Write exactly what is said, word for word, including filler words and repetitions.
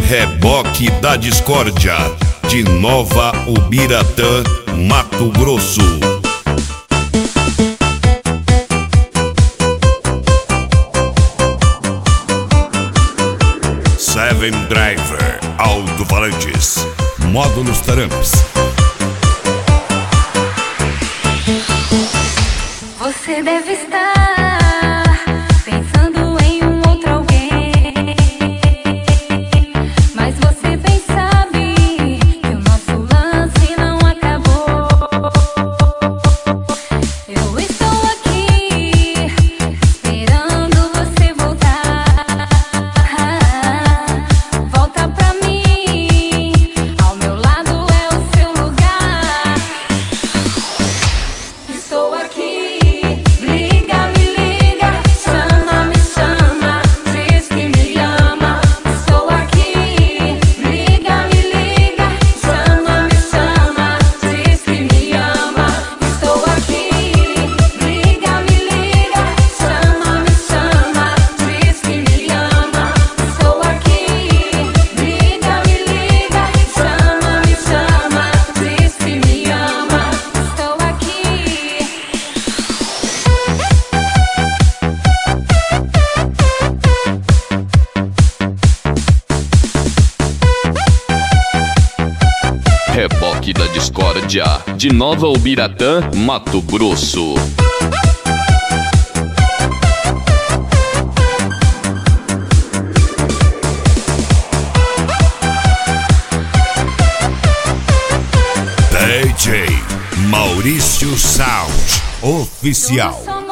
Reboque da Discórdia, de Nova Ubiratã, Mato Grosso. Seven Driver, alto-falantes, módulos Taramps. Você deve estar pensando em um outro alguém, mas você bem sabe que o nosso lance não acabou. Eu estou aqui esperando você voltar. Volta pra mim, ao meu lado é o seu lugar. Estou aqui. Reboque da Discórdia, de Nova Ubiratã, Mato Grosso. D J Maurício Sound Oficial.